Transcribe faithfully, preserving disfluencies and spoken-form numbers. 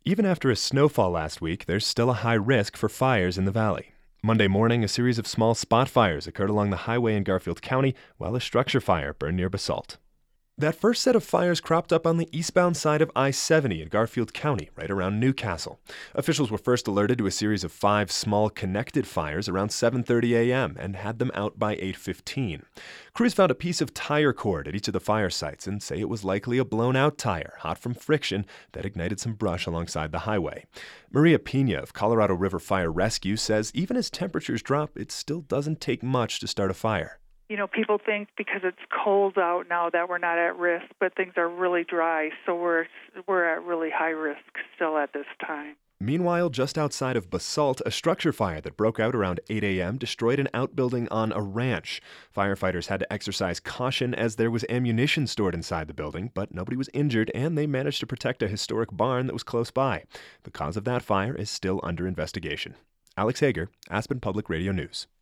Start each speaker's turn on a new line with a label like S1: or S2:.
S1: Even after a snowfall last week, there's still a high risk for fires in the valley. Monday morning, a series of small spot fires occurred along the highway in Garfield County, while a structure fire burned near Basalt. That first set of fires cropped up on the eastbound side of I seventy in Garfield County, right around Newcastle. Officials were first alerted to a series of five small connected fires around seven thirty a.m. and had them out by eight fifteen. Crews found a piece of tire cord at each of the fire sites and say it was likely a blown-out tire, hot from friction, that ignited some brush alongside the highway. Maria Pina of Colorado River Fire Rescue says even as temperatures drop, it still doesn't take much to start a fire.
S2: You know, people think because it's cold out now that we're not at risk, but things are really dry, so we're we're at really high risk still at this time.
S1: Meanwhile, just outside of Basalt, a structure fire that broke out around eight a.m. destroyed an outbuilding on a ranch. Firefighters had to exercise caution as there was ammunition stored inside the building, but nobody was injured, and they managed to protect a historic barn that was close by. The cause of that fire is still under investigation. Alex Hager, Aspen Public Radio News.